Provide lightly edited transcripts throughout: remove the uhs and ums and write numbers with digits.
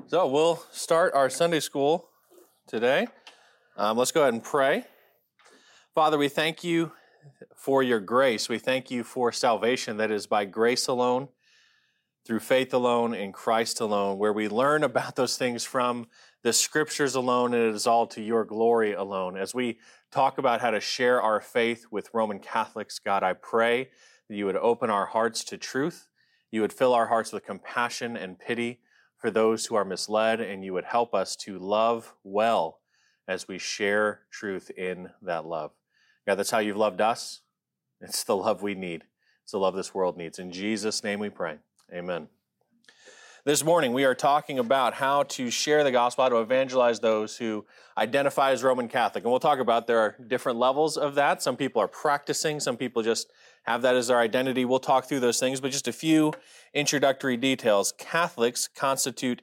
So we'll start our Sunday school today. Let's go ahead and pray. Father, we thank you for your grace. We thank you for salvation that is by grace alone, through faith alone, in Christ alone, where we learn about those things from the scriptures alone, and it is all to your glory alone. As we talk about how to share our faith with Roman Catholics, God, I pray that you would open our hearts to truth. You would fill our hearts with compassion and pity for those who are misled, and you would help us to love well as we share truth in that love. God, that's how you've loved us. It's the love we need. It's the love this world needs. In Jesus' name we pray. Amen. This morning we are talking about how to share the gospel, how to evangelize those who identify as Roman Catholic. And we'll talk about there are different levels of that. Some people are practicing. Some people just have that as their identity. We'll talk through those things, but just a few introductory details. Catholics constitute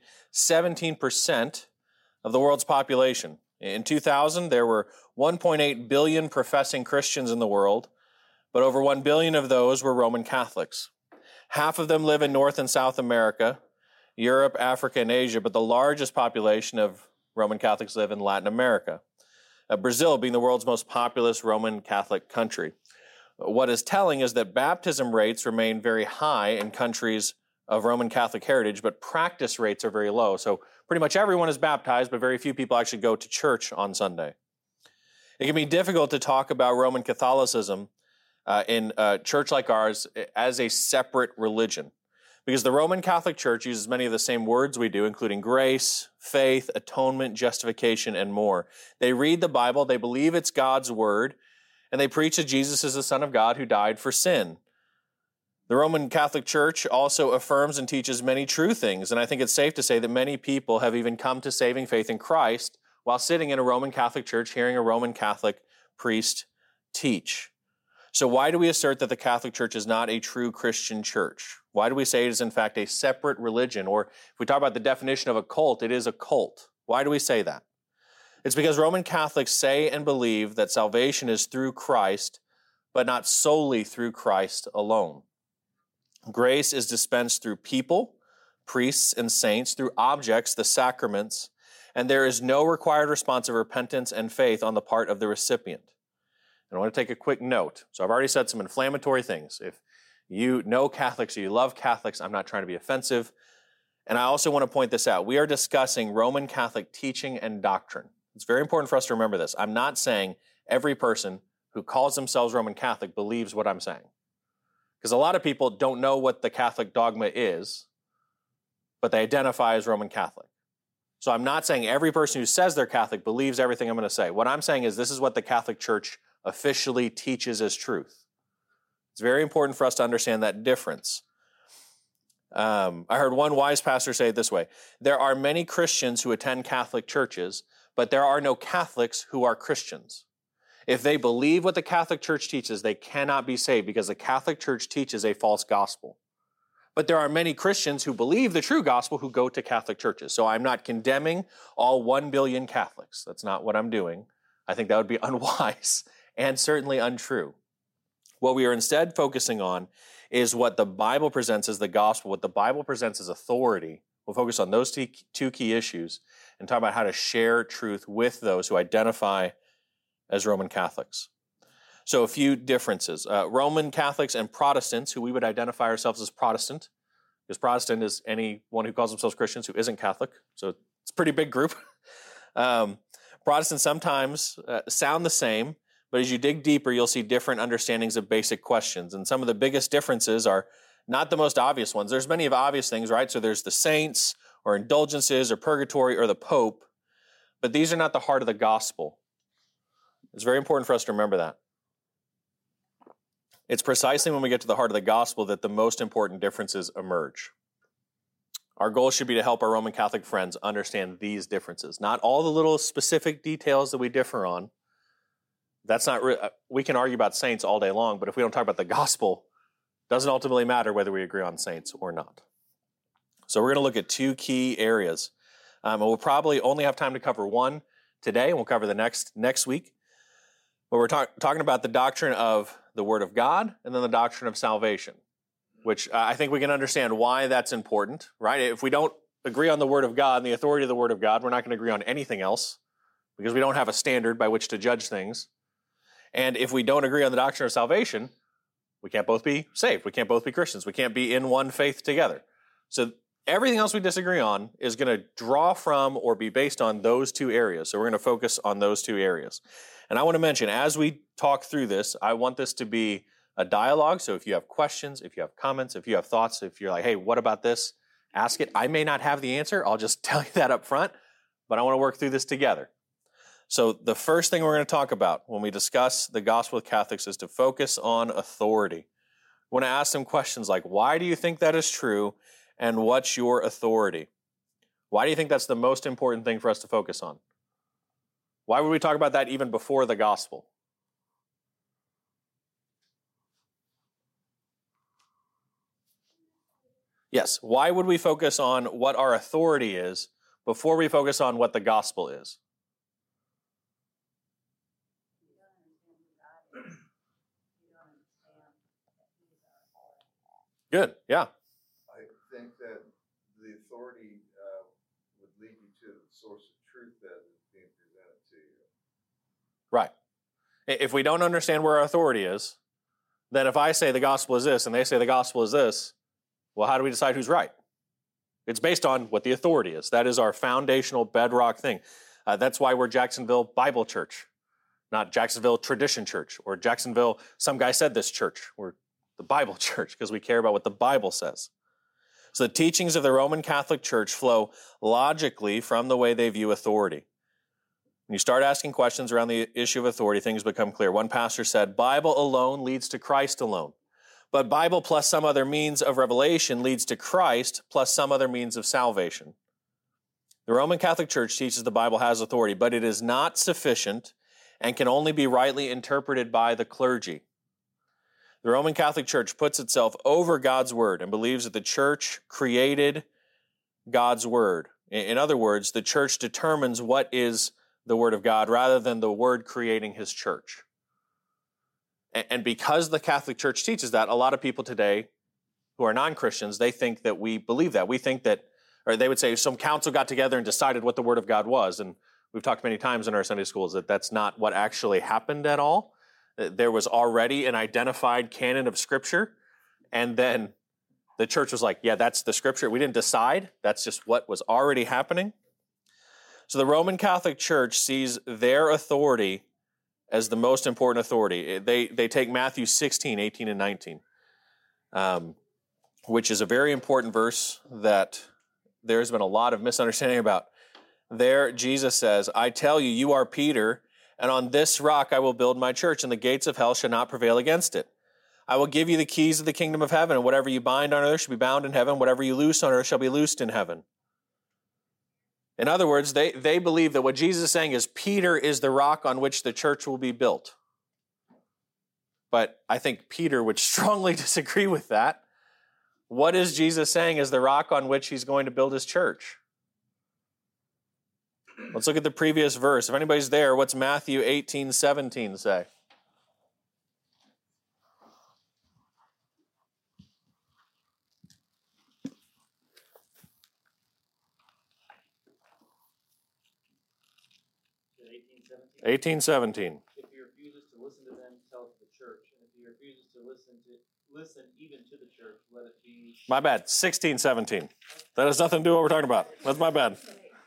17% of the world's population. In 2000, there were 1.8 billion professing Christians in the world, but over 1 billion of those were Roman Catholics. Half of them live in North and South America, Europe, Africa, and Asia, but the largest population of Roman Catholics live in Latin America, Brazil being the world's most populous Roman Catholic country. What is telling is that baptism rates remain very high in countries of Roman Catholic heritage, but practice rates are very low. So pretty much everyone is baptized, but very few people actually go to church on Sunday. It can be difficult to talk about Roman Catholicism in a church like ours as a separate religion, because the Roman Catholic Church uses many of the same words we do, including grace, faith, atonement, justification, and more. They read the Bible, they believe it's God's word, and they preach that Jesus is the Son of God who died for sin. The Roman Catholic Church also affirms and teaches many true things, and I think it's safe to say that many people have even come to saving faith in Christ while sitting in a Roman Catholic church hearing a Roman Catholic priest teach. So why do we assert that the Catholic Church is not a true Christian church? Why do we say it is in fact a separate religion? Or if we talk about the definition of a cult, it is a cult. Why do we say that? It's because Roman Catholics say and believe that salvation is through Christ, but not solely through Christ alone. Grace is dispensed through people, priests, and saints, through objects, the sacraments, and there is no required response of repentance and faith on the part of the recipient. And I want to take a quick note. So I've already said some inflammatory things. If you know Catholics or you love Catholics, I'm not trying to be offensive. And I also want to point this out. We are discussing Roman Catholic teaching and doctrine. It's very important for us to remember this. I'm not saying every person who calls themselves Roman Catholic believes what I'm saying. Because a lot of people don't know what the Catholic dogma is, but they identify as Roman Catholic. So I'm not saying every person who says they're Catholic believes everything I'm going to say. What I'm saying is this is what the Catholic Church officially teaches as truth. It's very important for us to understand that difference. I heard one wise pastor say it this way: there are many Christians who attend Catholic churches, but there are no Catholics who are Christians. If they believe what the Catholic Church teaches, they cannot be saved because the Catholic Church teaches a false gospel. But there are many Christians who believe the true gospel who go to Catholic churches. So I'm not condemning all 1 billion Catholics. That's not what I'm doing. I think that would be unwise and certainly untrue. What we are instead focusing on is what the Bible presents as the gospel, what the Bible presents as authority. We'll focus on those two key issues and talk about how to share truth with those who identify as Roman Catholics. So a few differences. Roman Catholics and Protestants, who we would identify ourselves as Protestant, because Protestant is anyone who calls themselves Christians who isn't Catholic, so it's a pretty big group. Protestants sometimes sound the same, but as you dig deeper, you'll see different understandings of basic questions. And some of the biggest differences are not the most obvious ones. There's many of obvious things, right? So there's the saints, or indulgences, or purgatory, or the Pope, but these are not the heart of the gospel. It's very important for us to remember that. It's precisely when we get to the heart of the gospel that the most important differences emerge. Our goal should be to help our Roman Catholic friends understand these differences, not all the little specific details that we differ on. That's not we can argue about saints all day long, but if we don't talk about the gospel, it doesn't ultimately matter whether we agree on saints or not. So we're going to look at two key areas. And we'll probably only have time to cover one today, and we'll cover the next week. But we're talking about the doctrine of the Word of God and then the doctrine of salvation, which I think we can understand why that's important, right? If we don't agree on the Word of God and the authority of the Word of God, we're not going to agree on anything else because we don't have a standard by which to judge things. And if we don't agree on the doctrine of salvation, we can't both be saved. We can't both be Christians. We can't be in one faith together. So everything else we disagree on is going to draw from or be based on those two areas. So we're going to focus on those two areas. And I want to mention, as we talk through this, I want this to be a dialogue. So if you have questions, if you have comments, if you have thoughts, if you're like, hey, what about this? Ask it. I may not have the answer. I'll just tell you that up front, but I want to work through this together. So the first thing we're going to talk about when we discuss the gospel with Catholics is to focus on authority. We want to ask them questions like, why do you think that is true, and what's your authority? Why do you think that's the most important thing for us to focus on? Why would we talk about that even before the gospel? Yes, why would we focus on what our authority is before we focus on what the gospel is? Good, yeah. I think that the authority would lead you to the source of truth that is being presented to you. Right. If we don't understand where our authority is, then if I say the gospel is this and they say the gospel is this, well, how do we decide who's right? It's based on what the authority is. That is our foundational bedrock thing. That's why we're Jacksonville Bible Church, not Jacksonville Tradition Church or Jacksonville Some Guy Said This Church. We're the Bible Church because we care about what the Bible says. So the teachings of the Roman Catholic Church flow logically from the way they view authority. When you start asking questions around the issue of authority, things become clear. One pastor said, Bible alone leads to Christ alone. But Bible plus some other means of revelation leads to Christ plus some other means of salvation. The Roman Catholic Church teaches the Bible has authority, but it is not sufficient and can only be rightly interpreted by the clergy. The Roman Catholic Church puts itself over God's word and believes that the church created God's word. In other words, the church determines what is the word of God rather than the word creating his church. And because the Catholic Church teaches that, a lot of people today who are non-Christians, they think that we believe that. We think that, or they would say some council got together and decided what the word of God was. And we've talked many times in our Sunday schools that that's not what actually happened at all. There was already an identified canon of Scripture, and then the church was like, yeah, that's the Scripture. We didn't decide. That's just what was already happening. So the Roman Catholic Church sees their authority as the most important authority. They take Matthew 16, 18, and 19, which is a very important verse that there's been a lot of misunderstanding about. There, Jesus says, I tell you, you are Peter, and on this rock I will build my church, and the gates of hell shall not prevail against it. I will give you the keys of the kingdom of heaven, and whatever you bind on earth shall be bound in heaven, whatever you loose on earth shall be loosed in heaven. In other words, they believe that what Jesus is saying is Peter is the rock on which the church will be built. But I think Peter would strongly disagree with that. What is Jesus saying is the rock on which he's going to build his church? Let's look at the previous verse. If anybody's there, what's Matthew 18:17 say? If 18:17. he refuses to listen to them, tell it to the church. And if he refuses to listen even to the church, let it be. My bad. 16:17. That has nothing to do with what we're talking about. That's my bad.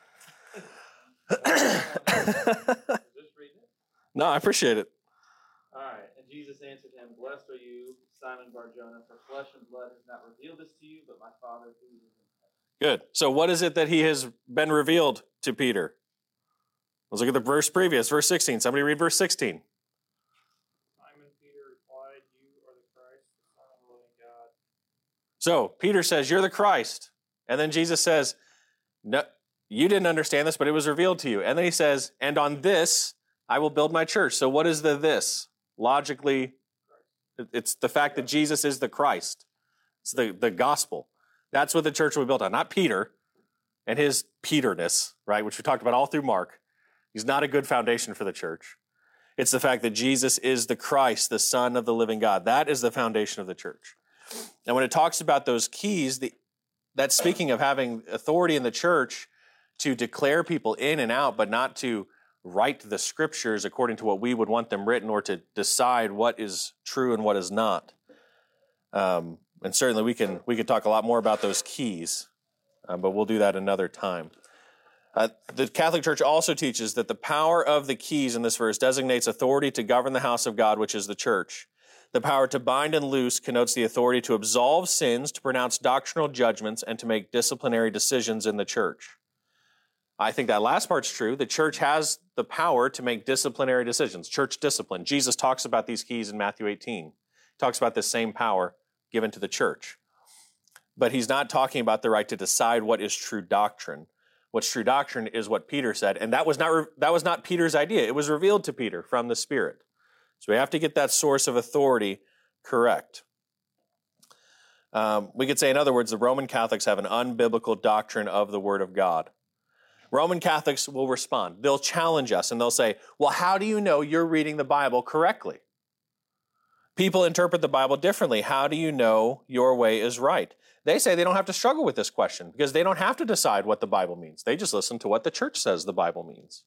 Just read it. No, I appreciate it. All right. And Jesus answered him, Blessed are you, Simon Bar-Jonah, for flesh and blood has not revealed this to you, but my Father who is in heaven. Good. So what is it that he has been revealed to Peter? Let's look at the verse previous, verse 16. Somebody read verse 16. Simon Peter replied, You are the Christ, the Son of the living God. So Peter says, you're the Christ. And then Jesus says, no, you didn't understand this, but it was revealed to you. And then he says, and on this I will build my church. So what is the this? Logically, it's the fact that Jesus is the Christ. It's the gospel. That's what the church will be built on, not Peter and his Peterness, right, which we talked about all through Mark. He's not a good foundation for the church. It's the fact that Jesus is the Christ, the Son of the living God. That is the foundation of the church. And when it talks about those keys, the that's speaking of having authority in the church to declare people in and out, but not to write the scriptures according to what we would want them written or to decide what is true and what is not. And certainly we could talk a lot more about those keys, but we'll do that another time. The Catholic Church also teaches that the power of the keys in this verse designates authority to govern the house of God, which is the church. The power to bind and loose connotes the authority to absolve sins, to pronounce doctrinal judgments, and to make disciplinary decisions in the church. I think that last part's true. The church has the power to make disciplinary decisions, church discipline. Jesus talks about these keys in Matthew 18. He talks about this same power given to the church. But he's not talking about the right to decide what is true doctrine. What's true doctrine is what Peter said, and that was not Peter's idea. It was revealed to Peter from the Spirit. So we have to get that source of authority correct. We could say, in other words, the Roman Catholics have an unbiblical doctrine of the Word of God. Roman Catholics will respond. They'll challenge us, and they'll say, well, how do you know you're reading the Bible correctly? People interpret the Bible differently. How do you know your way is right? They say they don't have to struggle with this question because they don't have to decide what the Bible means. They just listen to what the church says the Bible means.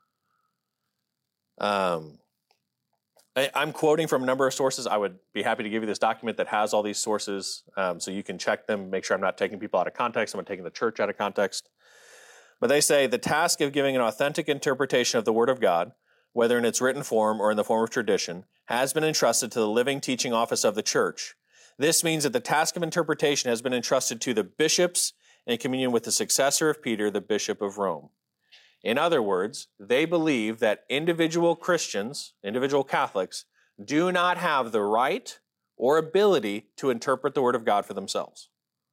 I'm quoting from a number of sources. I would be happy to give you this document that has all these sources so you can check them, make sure I'm not taking people out of context. I'm not taking the church out of context. But they say the task of giving an authentic interpretation of the Word of God, whether in its written form or in the form of tradition, has been entrusted to the living teaching office of the church. This means that the task of interpretation has been entrusted to the bishops in communion with the successor of Peter, the Bishop of Rome. In other words, they believe that individual Christians, individual Catholics, do not have the right or ability to interpret the Word of God for themselves.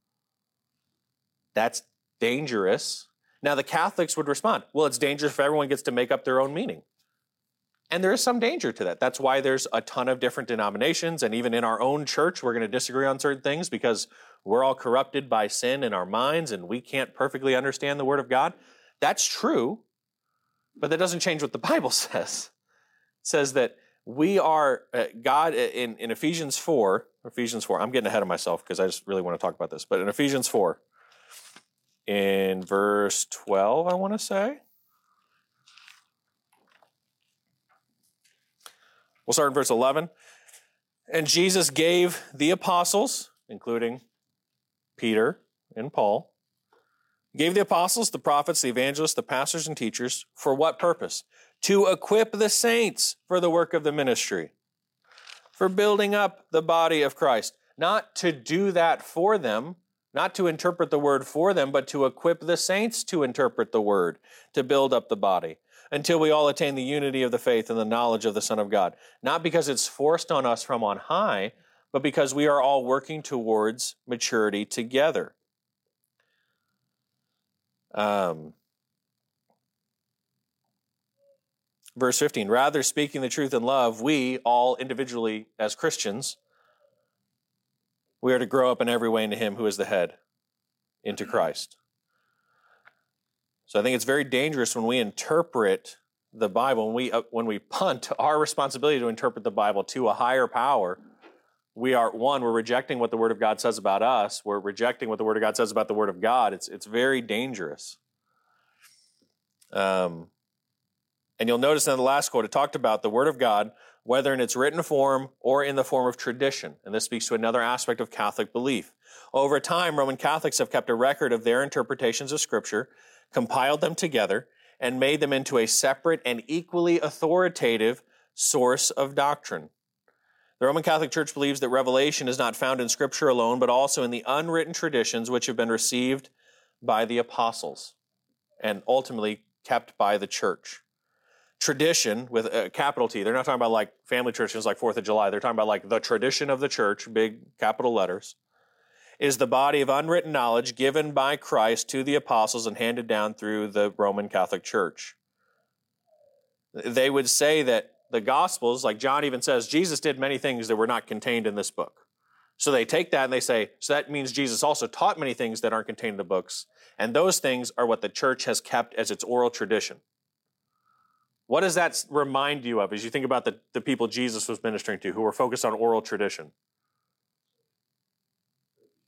That's dangerous. Now, the Catholics would respond, well, it's dangerous if everyone gets to make up their own meaning. And there is some danger to that. That's why there's a ton of different denominations, and even in our own church, we're going to disagree on certain things because we're all corrupted by sin in our minds and we can't perfectly understand the Word of God. That's true, but that doesn't change what the Bible says. It says that we are, God, in Ephesians 4, I'm getting ahead of myself because I just really want to talk about this, but in Ephesians 4, in verse 12, I want to say. We'll start in verse 11. And Jesus gave the apostles, including Peter and Paul, gave the apostles, the prophets, the evangelists, the pastors and teachers, for what purpose? To equip the saints for the work of the ministry, for building up the body of Christ. Not to do that for them, not to interpret the word for them, but to equip the saints to interpret the word, to build up the body, until we all attain the unity of the faith and the knowledge of the Son of God. Not because it's forced on us from on high, but because we are all working towards maturity together. Verse 15, rather speaking the truth in love, we all individually as Christians, we are to grow up in every way into Him who is the head, into Christ. So I think it's very dangerous when we interpret the Bible, when we punt our responsibility to interpret the Bible to a higher power. We're rejecting what the Word of God says about us. We're rejecting what the Word of God says about the Word of God. It's very dangerous. And you'll notice in the last quote, it talked about the Word of God, whether in its written form or in the form of tradition. And this speaks to another aspect of Catholic belief. Over time, Roman Catholics have kept a record of their interpretations of Scripture, compiled them together, and made them into a separate and equally authoritative source of doctrine. The Roman Catholic Church believes that revelation is not found in Scripture alone, but also in the unwritten traditions which have been received by the apostles and ultimately kept by the church. Tradition, with a capital T, they're not talking about like family traditions like 4th of July. They're talking about like the tradition of the church, big capital letters, is the body of unwritten knowledge given by Christ to the apostles and handed down through the Roman Catholic Church. They would say that the Gospels, like John even says, Jesus did many things that were not contained in this book. So they take that and they say, so that means Jesus also taught many things that aren't contained in the books. And those things are what the church has kept as its oral tradition. What does that remind you of as you think about the people Jesus was ministering to who were focused on oral tradition?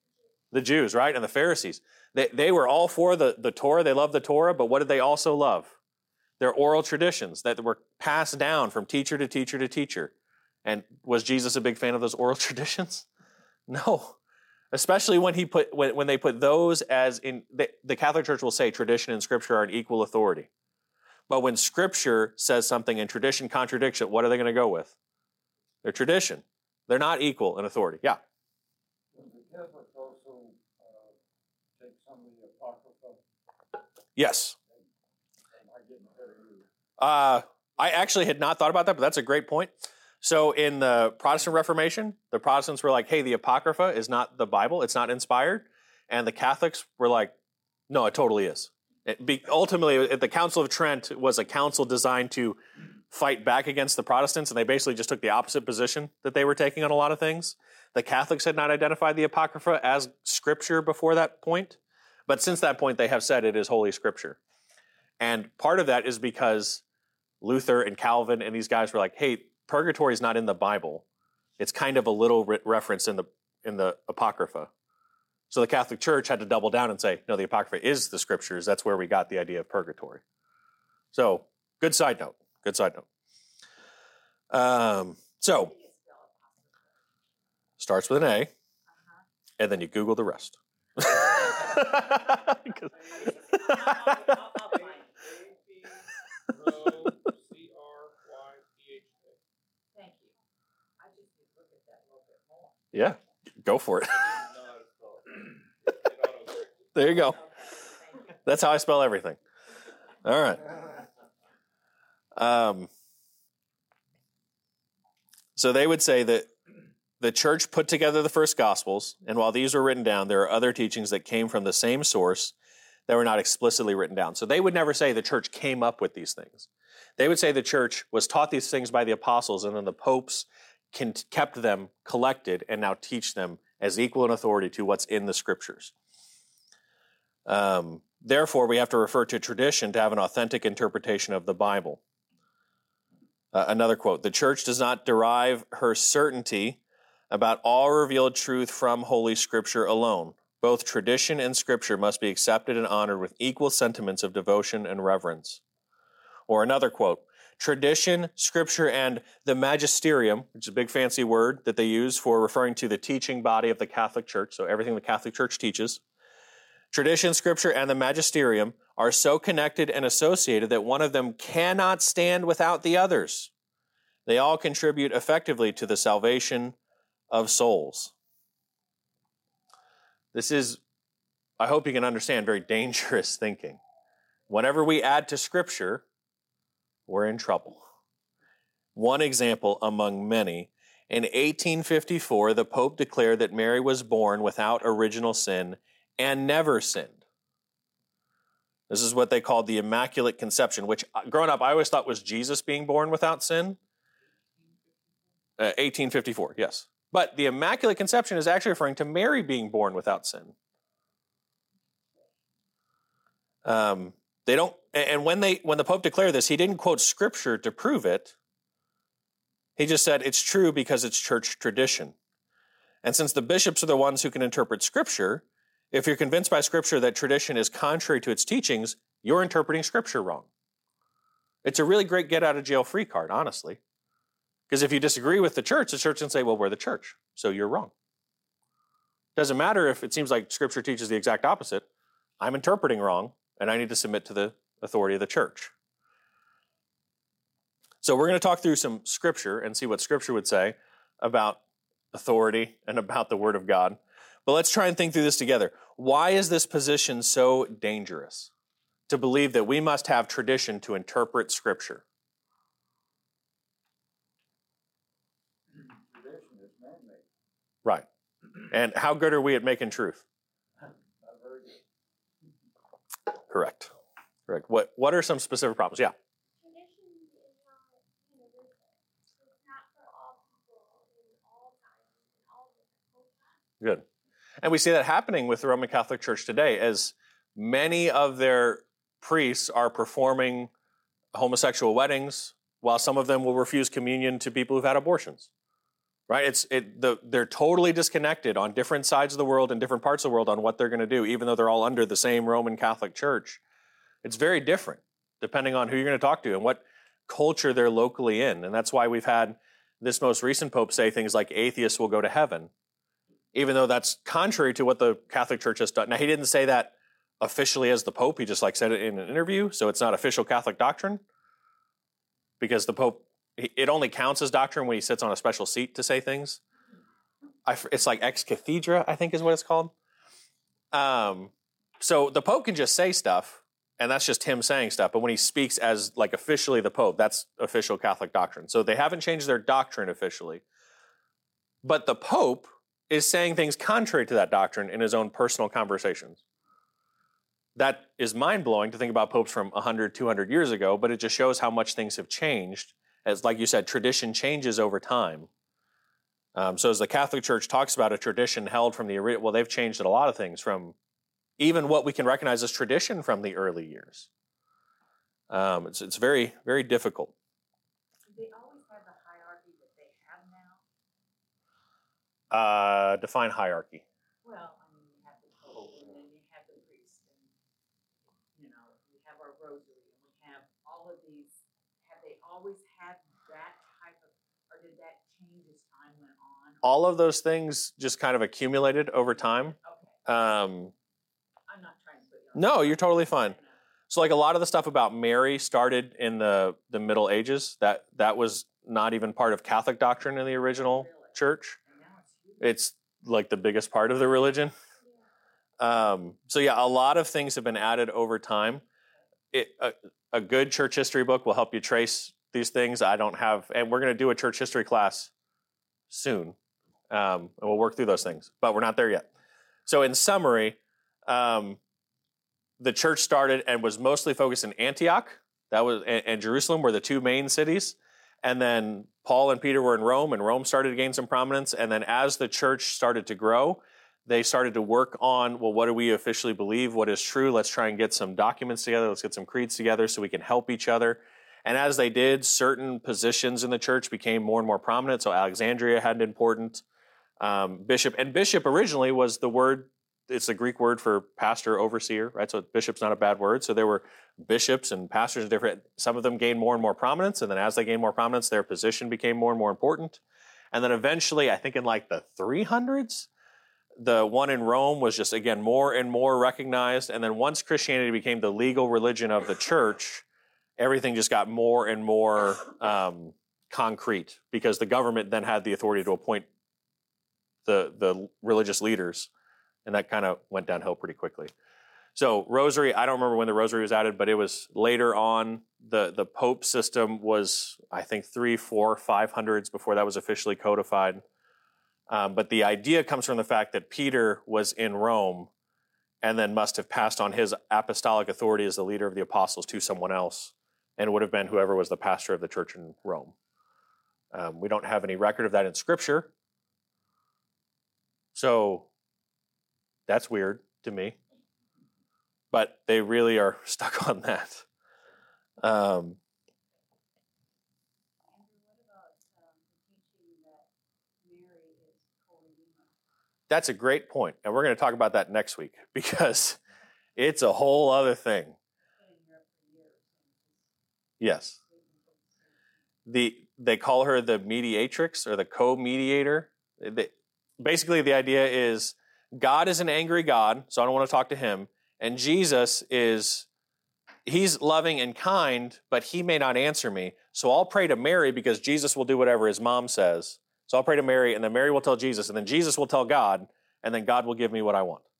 The Jews, right? And the Pharisees. They were all for the Torah. They loved the Torah, but what did they also love? Their oral traditions that were passed down from teacher to teacher to teacher. And was Jesus a big fan of those oral traditions? No. Especially when they put those as in, the Catholic Church will say tradition and Scripture are an equal authority. But when Scripture says something and tradition contradicts it, what are they going to go with? Their tradition. They're not equal in authority. Yeah. The Catholics also take some of the Apocrypha. Yes. Am I getting ahead of you? I actually had not thought about that, but that's a great point. So in the Protestant Reformation, the Protestants were like, hey, the Apocrypha is not the Bible. It's not inspired. And the Catholics were like, no, it totally is. Ultimately, the Council of Trent was a council designed to fight back against the Protestants, and they basically just took the opposite position that they were taking on a lot of things. The Catholics had not identified the Apocrypha as Scripture before that point, but since that point, they have said it is Holy Scripture. And part of that is because Luther and Calvin and these guys were like, hey, purgatory is not in the Bible. It's kind of a little reference in the Apocrypha. So the Catholic Church had to double down and say, no, the Apocrypha is the Scriptures. That's where we got the idea of purgatory. So, good side note. Good side note. So, starts with an A, and then you Google the rest. Yeah, go for it. There you go. That's how I spell everything. All right. So they would say that the church put together the first Gospels, and while these were written down, there are other teachings that came from the same source that were not explicitly written down. So they would never say the church came up with these things. They would say the church was taught these things by the apostles, and then the popes kept them collected and now teach them as equal in authority to what's in the Scriptures. Therefore, we have to refer to tradition to have an authentic interpretation of the Bible. Another quote, the church does not derive her certainty about all revealed truth from Holy Scripture alone. Both tradition and Scripture must be accepted and honored with equal sentiments of devotion and reverence. Or another quote, tradition, Scripture, and the magisterium, which is a big fancy word that they use for referring to the teaching body of the Catholic Church, so everything the Catholic Church teaches. Tradition, Scripture, and the magisterium are so connected and associated that one of them cannot stand without the others. They all contribute effectively to the salvation of souls. This is, I hope you can understand, very dangerous thinking. Whenever we add to Scripture, we're in trouble. One example among many, in 1854, the Pope declared that Mary was born without original sin and never sinned. This is what they called the Immaculate Conception, which growing up I always thought was Jesus being born without sin. 1854, yes. But the Immaculate Conception is actually referring to Mary being born without sin. They don't, and when the Pope declared this, he didn't quote Scripture to prove it. He just said it's true because it's church tradition. And since the bishops are the ones who can interpret Scripture, if you're convinced by Scripture that tradition is contrary to its teachings, you're interpreting Scripture wrong. It's a really great get-out-of-jail-free card, honestly. Because if you disagree with the church can say, well, we're the church, so you're wrong. Doesn't matter if it seems like Scripture teaches the exact opposite. I'm interpreting wrong, and I need to submit to the authority of the church. So we're going to talk through some Scripture and see what Scripture would say about authority and about the Word of God. But let's try and think through this together. Why is this position so dangerous? To believe that we must have tradition to interpret Scripture. Tradition is man-made. Right. And how good are we at making truth? Not very good. Correct. What are some specific problems? Yeah. Tradition is not universal. It's not for all people in all times, in all different cultures. Good. And we see that happening with the Roman Catholic Church today, as many of their priests are performing homosexual weddings, while some of them will refuse communion to people who've had abortions. right? They're totally disconnected on different sides of the world and different parts of the world on what they're going to do, even though they're all under the same Roman Catholic Church. It's very different depending on who you're going to talk to and what culture they're locally in. And that's why we've had this most recent Pope say things like atheists will go to heaven, even though that's contrary to what the Catholic Church has done. Now, he didn't say that officially as the Pope. He just said it in an interview, so it's not official Catholic doctrine, because the Pope, it only counts as doctrine when he sits on a special seat to say things. It's like ex cathedra, I think is what it's called. So the Pope can just say stuff, and that's just him saying stuff. But when he speaks as officially the Pope, that's official Catholic doctrine. So they haven't changed their doctrine officially. But the Pope is saying things contrary to that doctrine in his own personal conversations. That is mind-blowing to think about popes from 100, 200 years ago, but it just shows how much things have changed. As, like you said, tradition changes over time. So as the Catholic Church talks about a tradition held from the original, well, they've changed a lot of things from even what we can recognize as tradition from the early years. It's very, very difficult. Do they always have the hierarchy that they have now? Define hierarchy. Well, I mean, you have the Pope, and then you have the priest, and, we have our rosary, and we have all of these. Have they always had that type of, or did that change as time went on? All of those things just kind of accumulated over time. Okay. I'm not trying to put you on. No, you're totally fine. So a lot of the stuff about Mary started in the Middle Ages. That was not even part of Catholic doctrine in the original church. And now it's huge. It's the biggest part of the religion. So a lot of things have been added over time. A good church history book will help you trace these things. I don't have, and we're going to do a church history class soon. And we'll work through those things, but we're not there yet. So in summary, the church started and was mostly focused in Antioch, and Jerusalem were the two main cities. And then Paul and Peter were in Rome, and Rome started to gain some prominence. And then as the church started to grow, they started to work on, well, what do we officially believe? What is true? Let's try and get some documents together. Let's get some creeds together so we can help each other. And as they did, certain positions in the church became more and more prominent. So Alexandria had an important bishop. And bishop originally was the word, it's the Greek word for pastor, overseer, right? So bishop's not a bad word. So there were bishops and pastors and different, some of them gained more and more prominence. And then as they gained more prominence, their position became more and more important. And then eventually, I think in the 300s, the one in Rome was just, again, more and more recognized. And then once Christianity became the legal religion of the church, everything just got more and more concrete, because the government then had the authority to appoint the religious leaders. And that kind of went downhill pretty quickly. So rosary, I don't remember when the rosary was added, but it was later on. The Pope system was, I think, 300s, 400s, 500s before that was officially codified. But the idea comes from the fact that Peter was in Rome and then must have passed on his apostolic authority as the leader of the apostles to someone else, and it would have been whoever was the pastor of the church in Rome. We don't have any record of that in Scripture. So that's weird to me. But they really are stuck on that. Andrew, what about the teaching that Mary is co-redeemer? That's a great point. And we're going to talk about that next week, because it's a whole other thing. Been in Europe for years. Yes. They call her the mediatrix, or the co-mediator. Basically, the idea is God is an angry God, so I don't want to talk to him. And Jesus he's loving and kind, but he may not answer me. So I'll pray to Mary, because Jesus will do whatever his mom says. So I'll pray to Mary, and then Mary will tell Jesus, and then Jesus will tell God, and then God will give me what I want.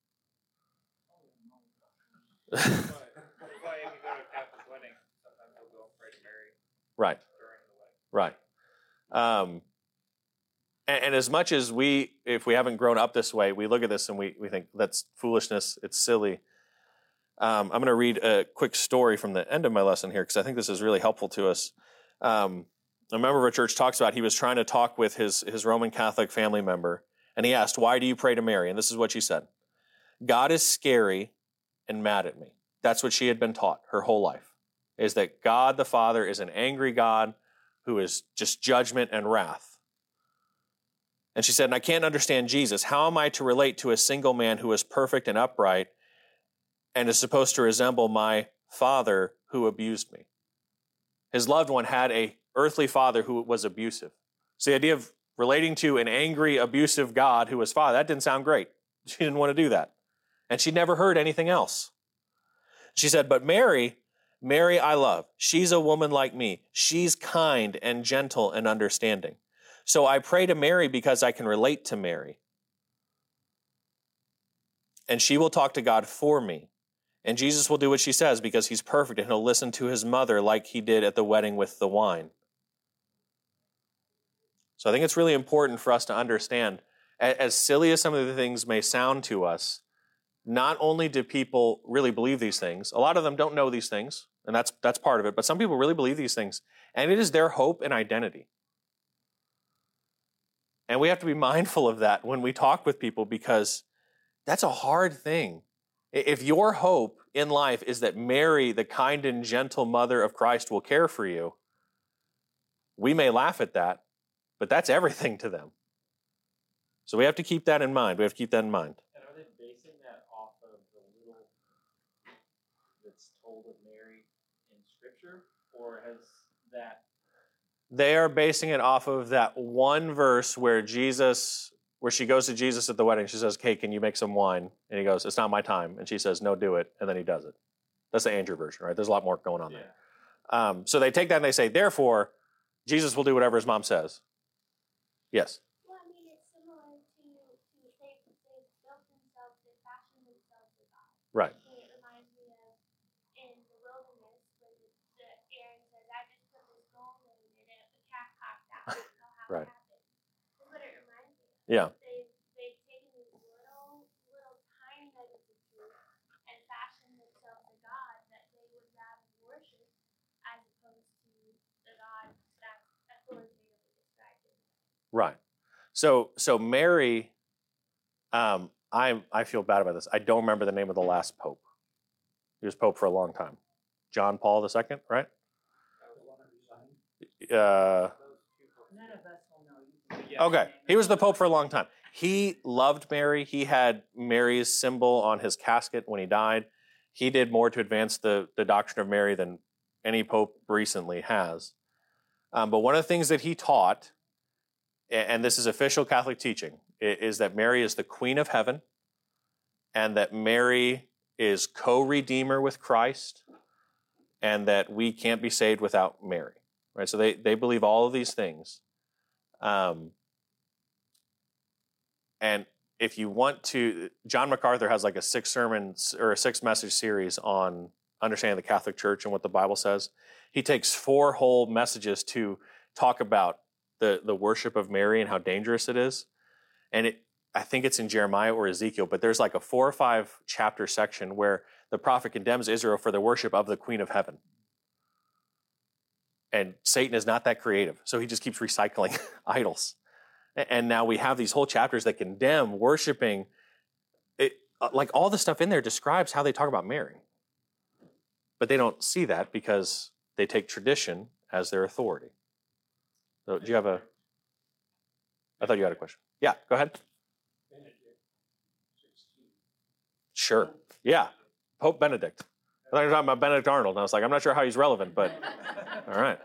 That's why if you go to a Catholic wedding, sometimes they'll go and pray to Mary Right. during the wedding. Right. And as much as if we haven't grown up this way, we look at this and we think that's foolishness, it's silly. I'm going to read a quick story from the end of my lesson here, because I think this is really helpful to us. A member of our church talks about, he was trying to talk with his Roman Catholic family member, and he asked, "Why do you pray to Mary?" And this is what she said: "God is scary and mad at me." That's what she had been taught her whole life, is that God the Father is an angry God who is just judgment and wrath. And she said, and I can't understand Jesus. How am I to relate to a single man who is perfect and upright and is supposed to resemble my father who abused me? His loved one had a earthly father who was abusive. So the idea of relating to an angry, abusive God who was father, that didn't sound great. She didn't want to do that. And she never heard anything else. She said, but Mary I love. She's a woman like me. She's kind and gentle and understanding. So I pray to Mary because I can relate to Mary. And she will talk to God for me. And Jesus will do what she says because he's perfect and he'll listen to his mother like he did at the wedding with the wine. So I think it's really important for us to understand, as silly as some of the things may sound to us, not only do people really believe these things, a lot of them don't know these things, and that's part of it, but some people really believe these things, and it is their hope and identity. And we have to be mindful of that when we talk with people because that's a hard thing. If your hope in life is that Mary, the kind and gentle mother of Christ, will care for you, we may laugh at that, but that's everything to them. So we have to keep that in mind. And are they basing that off of the little that's told of Mary in Scripture? Or has that... They are basing it off of that one verse where she goes to Jesus at the wedding. She says, "Hey, can you make some wine?" And he goes, "It's not my time." And she says, "No, do it." And then he does it. That's the Andrew version, right? There's a lot more going on there. So they take that and they say, therefore, Jesus will do whatever his mom says. Yes? Well, I mean, it's similar to they built themselves, they fashioned themselves to God. Right. And it reminds me of in the wilderness when Aaron says, "I just put this gold in and the calf popped out." You know how Right. it happened. That's what it reminds me of. Yeah. They've taken these little tiny nuggets of truth and fashioned themselves to God that they would rather worship as opposed to the God that's authoritatively described in the Bible. Right. So Mary, I feel bad about this. I don't remember the name of the last pope. He was pope for a long time. John Paul II, right? None of us will know. You Okay. He was the pope for a long time. He loved Mary. He had Mary's symbol on his casket when he died. He did more to advance the doctrine of Mary than any pope recently has. But one of the things that he taught, and this is official Catholic teaching, is that Mary is the Queen of Heaven and that Mary is co-redeemer with Christ and that we can't be saved without Mary. Right? So they believe all of these things. And if you want to, John MacArthur has like a 6-message series on understanding the Catholic Church and what the Bible says. He takes 4 whole messages to talk about the worship of Mary and how dangerous it is. And I think it's in Jeremiah or Ezekiel, but there's like a 4 or 5 chapter section where the prophet condemns Israel for the worship of the Queen of Heaven. And Satan is not that creative, so he just keeps recycling idols. And now we have these whole chapters that condemn worshiping. Like all the stuff in there describes how they talk about Mary. But they don't see that because they take tradition as their authority. So do you have a... I thought you had a question. Yeah, go ahead. Sure. Yeah. Pope Benedict. I thought you were talking about Benedict Arnold. And I was like, I'm not sure how he's relevant, but all right.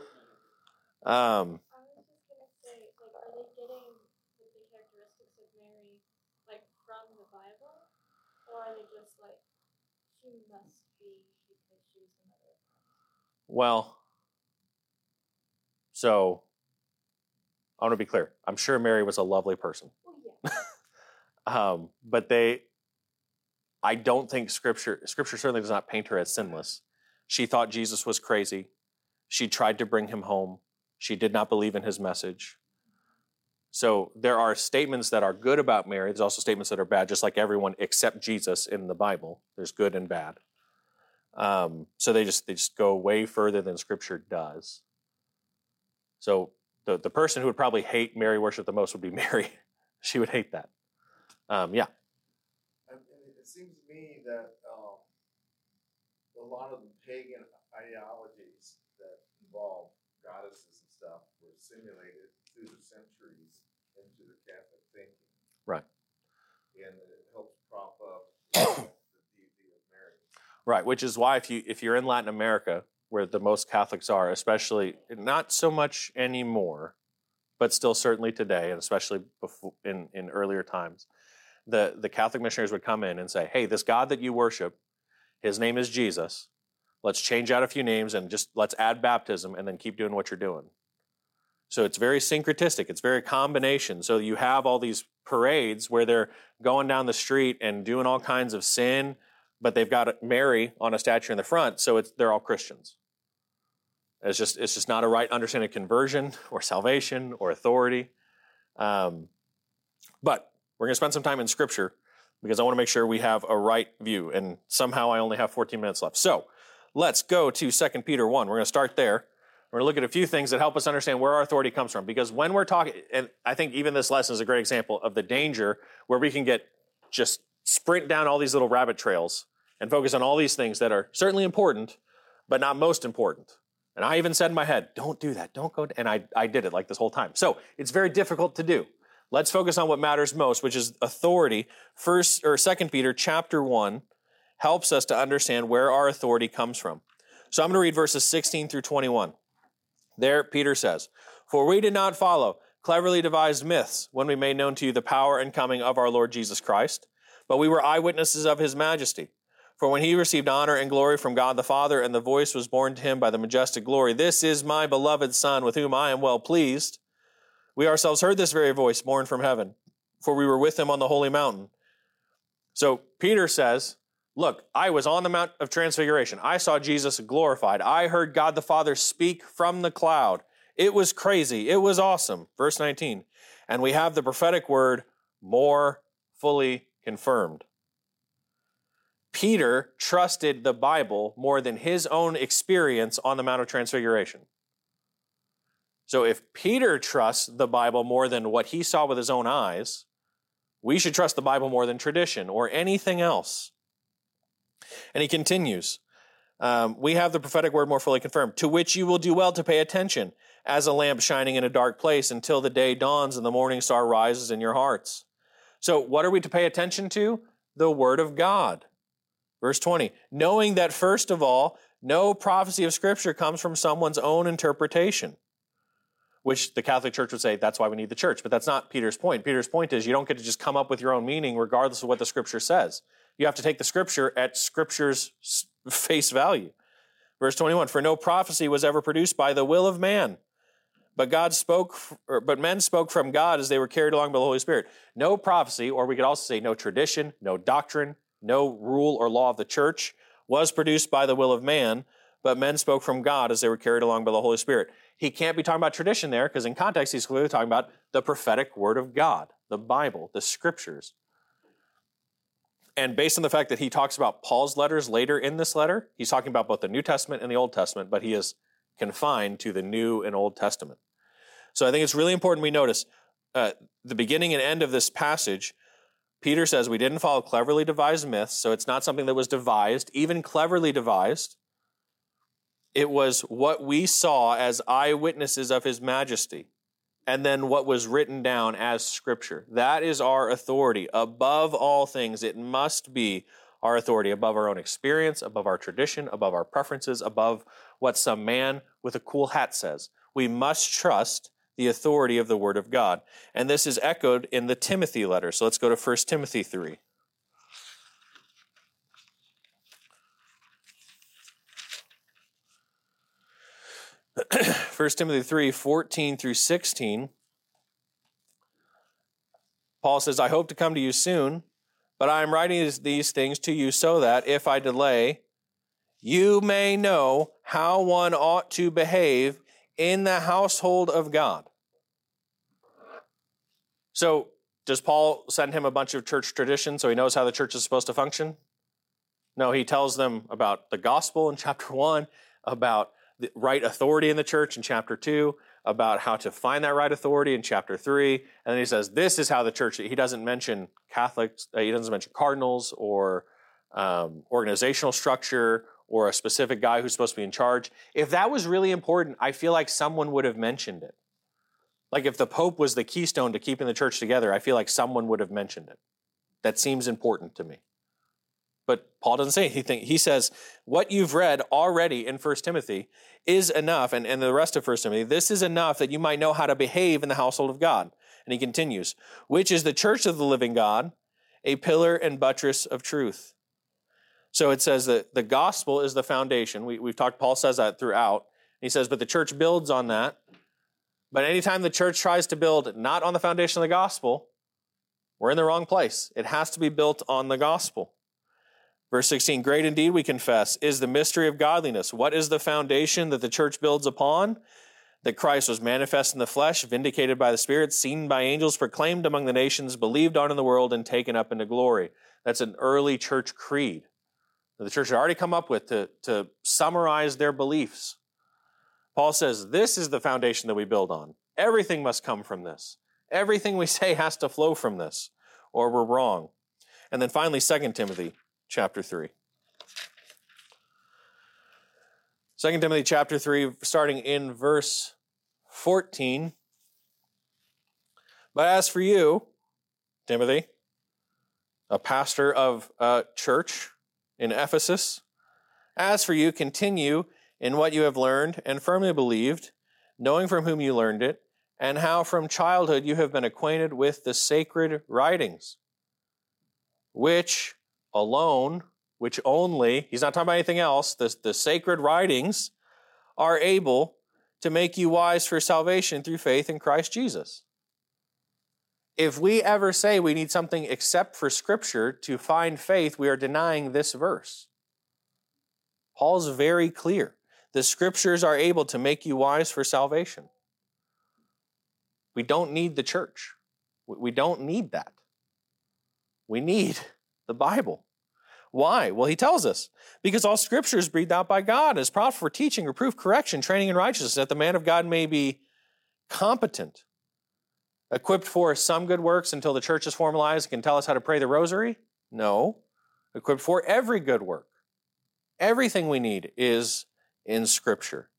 I was just gonna say, like, are they getting the characteristics of Mary, like, from the Bible, or are they just like, she must be because she was the mother of Christ? Well, so I want to be clear. I'm sure Mary was a lovely person. Well, yeah. But I don't think Scripture certainly does not paint her as sinless. She thought Jesus was crazy. She tried to bring him home. She did not believe in his message. So there are statements that are good about Mary. There's also statements that are bad, just like everyone except Jesus in the Bible. There's good and bad. So they just go way further than Scripture does. So the person who would probably hate Mary worship the most would be Mary. She would hate that. Yeah. And it seems to me that a lot of the pagan ideologies that involve goddesses and stuff were simulated through the centuries into the Catholic thinking. Right. And it helps prop up the deity of Mary. Right, which is why if you're in Latin America, where the most Catholics are, especially not so much anymore, but still certainly today, and especially before, in earlier times, the Catholic missionaries would come in and say, hey, this God that you worship, his name is Jesus. Let's change out a few names and just let's add baptism and then keep doing what you're doing. So it's very syncretistic. It's very combination. So you have all these parades where they're going down the street and doing all kinds of sin, but they've got Mary on a statue in the front, so they're all Christians. It's just not a right understanding of conversion or salvation or authority. But we're going to spend some time in Scripture because I want to make sure we have a right view. And somehow I only have 14 minutes left. So let's go to 2 Peter 1. We're going to start there. We're going to look at a few things that help us understand where our authority comes from. Because when we're talking, and I think even this lesson is a great example of the danger where we can just sprint down all these little rabbit trails and focus on all these things that are certainly important, but not most important. And I even said in my head, don't do that, don't go. And I did it like this whole time. So it's very difficult to do. Let's focus on what matters most, which is authority. 2 Peter chapter 1 helps us to understand where our authority comes from. So I'm going to read verses 16 through 21. There, Peter says, "For we did not follow cleverly devised myths when we made known to you the power and coming of our Lord Jesus Christ, but we were eyewitnesses of his majesty. For when he received honor and glory from God the Father, and the voice was borne to him by the majestic glory, 'This is my beloved Son, with whom I am well pleased,' we ourselves heard this very voice borne from heaven, for we were with him on the holy mountain." So Peter says, look, I was on the Mount of Transfiguration. I saw Jesus glorified. I heard God the Father speak from the cloud. It was crazy. It was awesome. Verse 19. And we have the prophetic word more fully confirmed. Peter trusted the Bible more than his own experience on the Mount of Transfiguration. So if Peter trusts the Bible more than what he saw with his own eyes, we should trust the Bible more than tradition or anything else. And he continues, we have the prophetic word more fully confirmed, to which you will do well to pay attention, as a lamp shining in a dark place until the day dawns and the morning star rises in your hearts. So what are we to pay attention to? The word of God. Verse 20, knowing that first of all, no prophecy of Scripture comes from someone's own interpretation, which the Catholic Church would say that's why we need the church. But that's not Peter's point. Peter's point is you don't get to just come up with your own meaning regardless of what the Scripture says. You have to take the Scripture at Scripture's face value. Verse 21, for no prophecy was ever produced by the will of man, but men spoke from God as they were carried along by the Holy Spirit. No prophecy, or we could also say no tradition, no doctrine, no rule or law of the church was produced by the will of man, but men spoke from God as they were carried along by the Holy Spirit. He can't be talking about tradition there because in context he's clearly talking about the prophetic word of God, the Bible, the Scriptures. And based on the fact that he talks about Paul's letters later in this letter, he's talking about both the New Testament and the Old Testament, but he is confined to the New and Old Testament. So I think it's really important we notice the beginning and end of this passage. Peter says we didn't follow cleverly devised myths, so it's not something that was devised, even cleverly devised. It was what we saw as eyewitnesses of his majesty, and then what was written down as Scripture. That is our authority. Above all things, it must be our authority above our own experience, above our tradition, above our preferences, above what some man with a cool hat says. We must trust the authority of the Word of God. And this is echoed in the Timothy letter. So let's go to 1 Timothy 3. 1 Timothy 3, 14 through 16. Paul says, I hope to come to you soon, but I am writing these things to you so that, if I delay, you may know how one ought to behave in the household of God. So, does Paul send him a bunch of church traditions so he knows how the church is supposed to function? No, he tells them about the gospel in chapter 1, about the right authority in the church in chapter 2, about how to find that right authority in chapter 3, and then he says, this is how the church, he doesn't mention Catholics, he doesn't mention cardinals or organizational structure or a specific guy who's supposed to be in charge. If that was really important, I feel like someone would have mentioned it. Like if the Pope was the keystone to keeping the church together, I feel like someone would have mentioned it. That seems important to me. But Paul doesn't say anything. He says, what you've read already in 1 Timothy is enough, and the rest of 1 Timothy, this is enough that you might know how to behave in the household of God. And he continues, which is the church of the living God, a pillar and buttress of truth. So it says that the gospel is the foundation. We've talked, Paul says that throughout. He says, but the church builds on that. But anytime the church tries to build not on the foundation of the gospel, we're in the wrong place. It has to be built on the gospel. Verse 16, great indeed, we confess, is the mystery of godliness. What is the foundation that the church builds upon? That Christ was manifest in the flesh, vindicated by the Spirit, seen by angels, proclaimed among the nations, believed on in the world, and taken up into glory. That's an early church creed that the church had already come up with to summarize their beliefs. Paul says, this is the foundation that we build on. Everything must come from this. Everything we say has to flow from this, or we're wrong. And then finally, 2 Timothy chapter 3. 2 Timothy chapter 3, starting in verse 14. But as for you, Timothy, a pastor of a church in Ephesus, as for you, continue in what you have learned and firmly believed, knowing from whom you learned it, and how from childhood you have been acquainted with the sacred writings, which only, he's not talking about anything else, the sacred writings are able to make you wise for salvation through faith in Christ Jesus. If we ever say we need something except for Scripture to find faith, we are denying this verse. Paul's very clear. The Scriptures are able to make you wise for salvation. We don't need the church. We don't need that. We need the Bible. Why? Well, he tells us, because all Scripture is breathed out by God and is profitable for teaching, reproof, correction, training in righteousness, that the man of God may be competent, equipped for some good works until the church is formalized and can tell us how to pray the rosary? No. Equipped for every good work. Everything we need is in Scripture.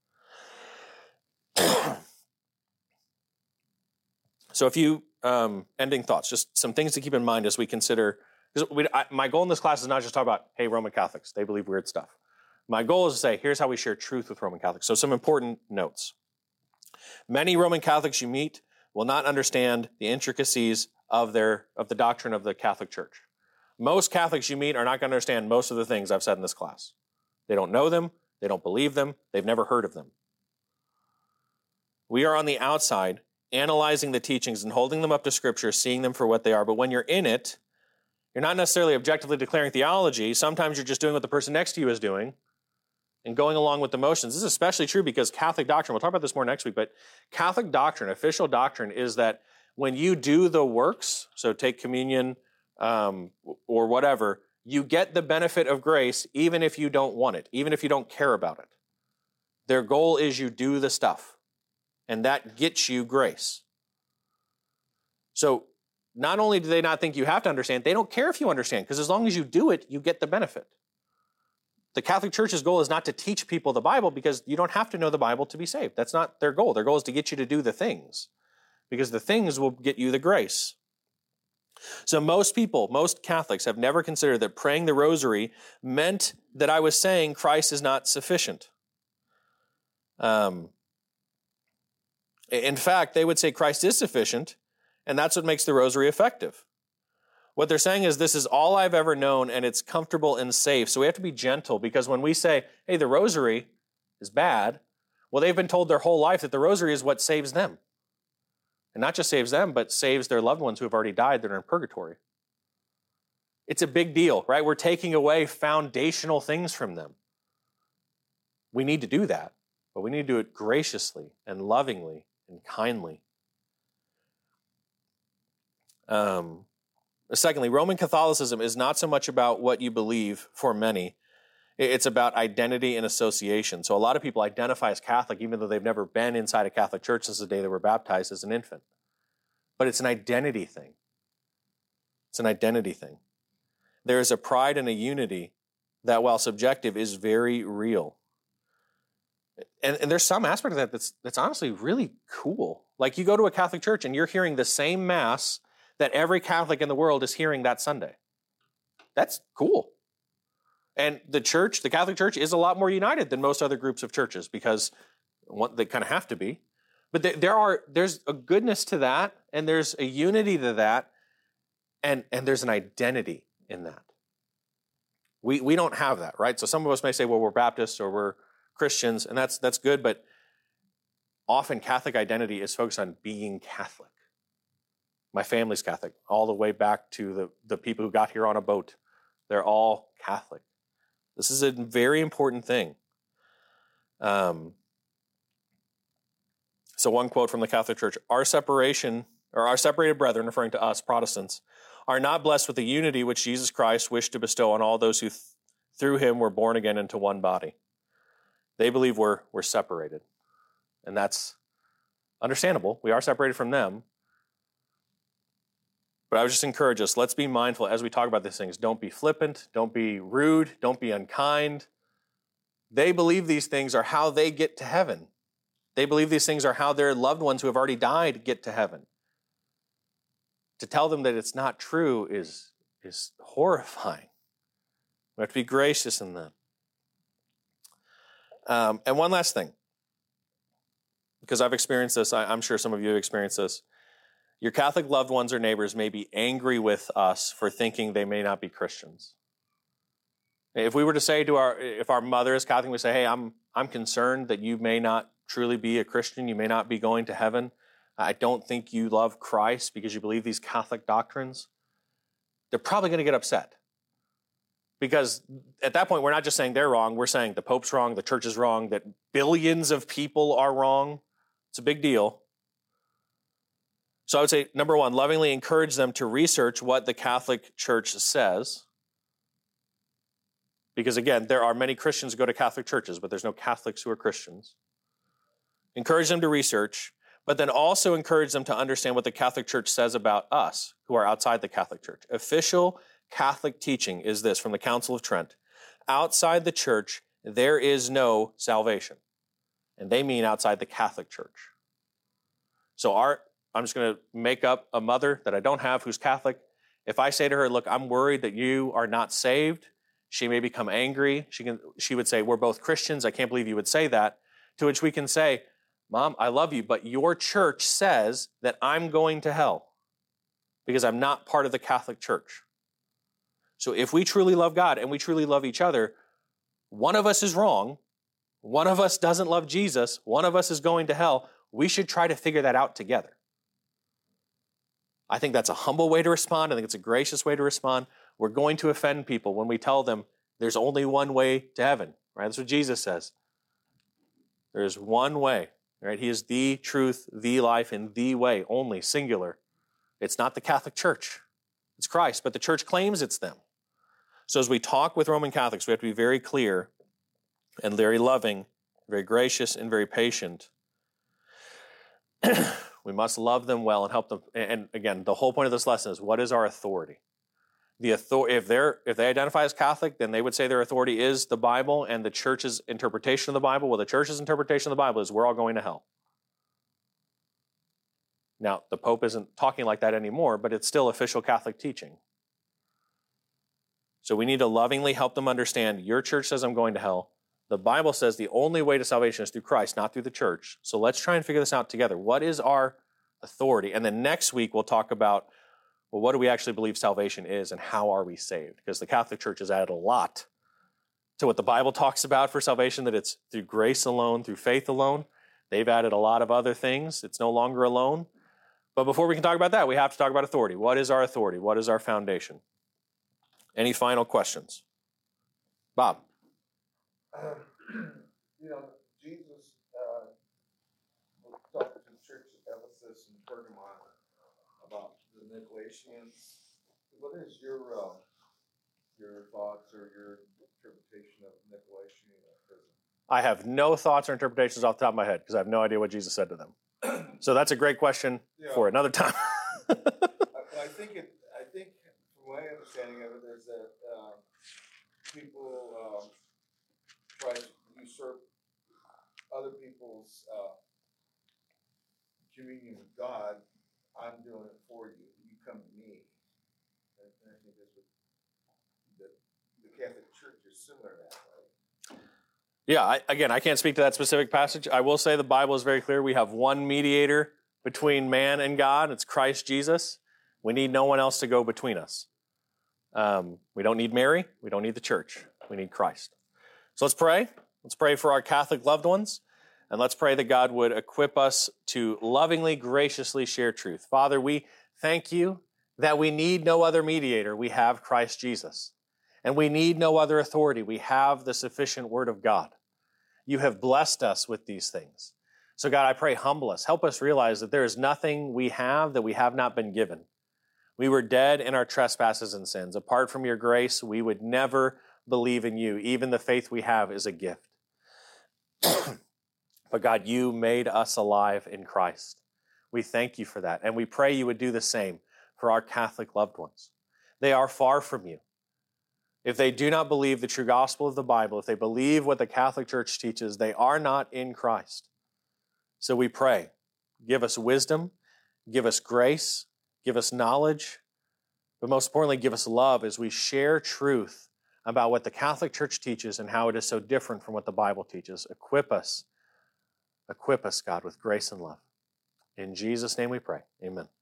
So a few ending thoughts, just some things to keep in mind as we consider. My goal in this class is not just to talk about, hey, Roman Catholics, they believe weird stuff. My goal is to say, here's how we share truth with Roman Catholics. So some important notes. Many Roman Catholics you meet will not understand the intricacies of the doctrine of the Catholic Church. Most Catholics you meet are not going to understand most of the things I've said in this class. They don't know them, they don't believe them, they've never heard of them. We are on the outside, analyzing the teachings and holding them up to Scripture, seeing them for what they are. But when you're in it, you're not necessarily objectively declaring theology. Sometimes you're just doing what the person next to you is doing and going along with the motions. This is especially true because Catholic doctrine, we'll talk about this more next week, but Catholic doctrine, official doctrine, is that when you do the works, so take communion or whatever, you get the benefit of grace even if you don't want it, even if you don't care about it. Their goal is you do the stuff, and that gets you grace. So not only do they not think you have to understand, they don't care if you understand, because as long as you do it, you get the benefit. The Catholic Church's goal is not to teach people the Bible, because you don't have to know the Bible to be saved. That's not their goal. Their goal is to get you to do the things, because the things will get you the grace. So most Catholics have never considered that praying the rosary meant that I was saying Christ is not sufficient. In fact, they would say Christ is sufficient, and that's what makes the rosary effective. What they're saying is this is all I've ever known, and it's comfortable and safe. So we have to be gentle, because when we say, hey, the rosary is bad, well, they've been told their whole life that the rosary is what saves them. And not just saves them, but saves their loved ones who have already died that are in purgatory. It's a big deal, right? We're taking away foundational things from them. We need to do that, but we need to do it graciously and lovingly and kindly. Secondly, Roman Catholicism is not so much about what you believe for many. It's about identity and association. So a lot of people identify as Catholic even though they've never been inside a Catholic church since the day they were baptized as an infant. But it's an identity thing. It's an identity thing. There is a pride and a unity that, while subjective, is very real. And there's some aspect of that that's honestly really cool. Like you go to a Catholic church and you're hearing the same Mass that every Catholic in the world is hearing that Sunday. That's cool. And the church, the Catholic Church, is a lot more united than most other groups of churches because they kind of have to be. But there's a goodness to that, and there's a unity to that, and there's an identity in that. We don't have that, right? So some of us may say, well, we're Baptists or we're Christians, and that's good, but often Catholic identity is focused on being Catholic. My family's Catholic, all the way back to the people who got here on a boat. They're all Catholic. This is a very important thing. So one quote from the Catholic Church: our separated brethren, referring to us, Protestants, are not blessed with the unity which Jesus Christ wished to bestow on all those who through him were born again into one body. They believe we're separated. And that's understandable. We are separated from them. But I would just encourage us, let's be mindful as we talk about these things. Don't be flippant. Don't be rude. Don't be unkind. They believe these things are how they get to heaven. They believe these things are how their loved ones who have already died get to heaven. To tell them that it's not true is horrifying. We have to be gracious in that. And one last thing, because I've experienced this, I'm sure some of you have experienced this. Your Catholic loved ones or neighbors may be angry with us for thinking they may not be Christians. If we were to say if our mother is Catholic, we say, hey, I'm concerned that you may not truly be a Christian, you may not be going to heaven. I don't think you love Christ because you believe these Catholic doctrines. They're probably going to get upset. Because at that point, we're not just saying they're wrong, we're saying the Pope's wrong, the Church is wrong, that billions of people are wrong. It's a big deal. So I would say, number one, lovingly encourage them to research what the Catholic Church says. Because again, there are many Christians who go to Catholic churches, but there's no Catholics who are Christians. Encourage them to research, but then also encourage them to understand what the Catholic Church says about us who are outside the Catholic Church. Official Catholic teaching is this from the Council of Trent. Outside the church, there is no salvation. And they mean outside the Catholic Church. So I'm just going to make up a mother that I don't have who's Catholic. If I say to her, look, I'm worried that you are not saved, she may become angry. She would say, we're both Christians. I can't believe you would say that. To which we can say, Mom, I love you, but your church says that I'm going to hell because I'm not part of the Catholic Church. So if we truly love God and we truly love each other, one of us is wrong, one of us doesn't love Jesus, one of us is going to hell. We should try to figure that out together. I think that's a humble way to respond. I think it's a gracious way to respond. We're going to offend people when we tell them there's only one way to heaven, right? That's what Jesus says. There is one way, right? He is the truth, the life, and the way, only, singular. It's not the Catholic Church. It's Christ, but the church claims it's them. So as we talk with Roman Catholics, we have to be very clear and very loving, very gracious, and very patient. We must love them well and help them. And again, the whole point of this lesson is, what is our authority? If they identify as Catholic, then they would say their authority is the Bible and the church's interpretation of the Bible. Well, the church's interpretation of the Bible is we're all going to hell. Now, the Pope isn't talking like that anymore, but it's still official Catholic teaching. So we need to lovingly help them understand, your church says I'm going to hell. The Bible says the only way to salvation is through Christ, not through the church. So let's try and figure this out together. What is our authority? And then next week we'll talk about, well, what do we actually believe salvation is and how are we saved? Because the Catholic Church has added a lot to what the Bible talks about for salvation, that it's through grace alone, through faith alone. They've added a lot of other things. It's no longer alone. But before we can talk about that, we have to talk about authority. What is our authority? What is our foundation? Any final questions? Bob? Jesus talked to the church of Ephesus and Pergamon about the Nicolaitans. What is your thoughts or your interpretation of Nicolaitanism? I have no thoughts or interpretations off the top of my head because I have no idea what Jesus said to them. So that's a great question for another time. I think from my understanding of it is that people try to usurp other people's communion with God, I'm doing it for you. You come to me. And I think that's what the Catholic Church is similar to that, right? Yeah, I can't speak to that specific passage. I will say the Bible is very clear. We have one mediator between man and God. It's Christ Jesus. We need no one else to go between us. We don't need Mary. We don't need the church. We need Christ. So let's pray. Let's pray for our Catholic loved ones. And let's pray that God would equip us to lovingly, graciously share truth. Father, we thank you that we need no other mediator. We have Christ Jesus. And we need no other authority. We have the sufficient word of God. You have blessed us with these things. So God, I pray, humble us. Help us realize that there is nothing we have that we have not been given. We were dead in our trespasses and sins. Apart from your grace, we would never believe in you. Even the faith we have is a gift. But God, you made us alive in Christ. We thank you for that. And we pray you would do the same for our Catholic loved ones. They are far from you. If they do not believe the true gospel of the Bible, if they believe what the Catholic Church teaches, they are not in Christ. So we pray, give us wisdom, give us grace, give us knowledge, but most importantly, give us love as we share truth about what the Catholic Church teaches and how it is so different from what the Bible teaches. Equip us, God, with grace and love. In Jesus' name we pray. Amen.